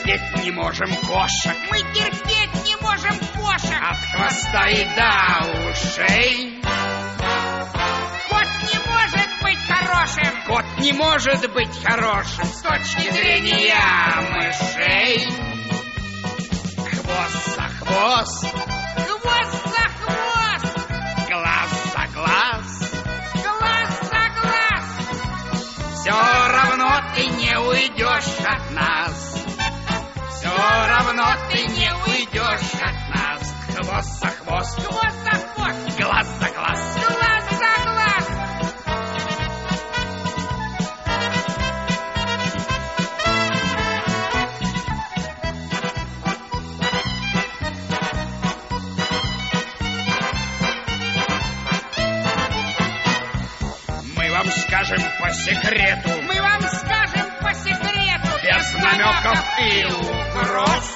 терпеть не можем кошек. Мы терпеть не можем кошек. От хвоста и до ушей. Кот не может быть хорошим. Кот не может быть хорошим с точки зрения мышей. Хвост за хвост. Хвост за хвост. Глаз за глаз. Глаз за глаз. Все равно ты не уйдешь от нас. Все равно ты не уйдешь от нас. Хвост за хвост. Хвост за хвост. Глаз за глаз. Глаз за глаз. Мы вам скажем по секрету, Мы вам скажем по секрету. без намеков и угроз.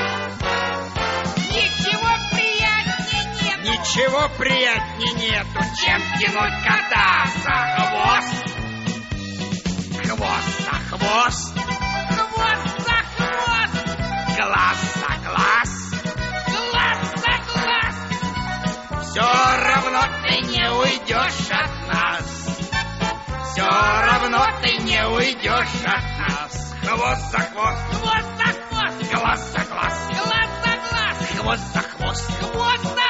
Ничего приятнее нет. Ничего приятнее нету, чем тянуть кота за хвост. Хвост за хвост. Хвост за хвост. Глаз за глаз. Глаз за глаз. Все равно ты не уйдешь от нас. Все равно ты не уйдешь от нас. Хвост за хвост. Хвост за хвост. Глаз за глаз. Глаз за глаз. Хвост за хвост. Хвост за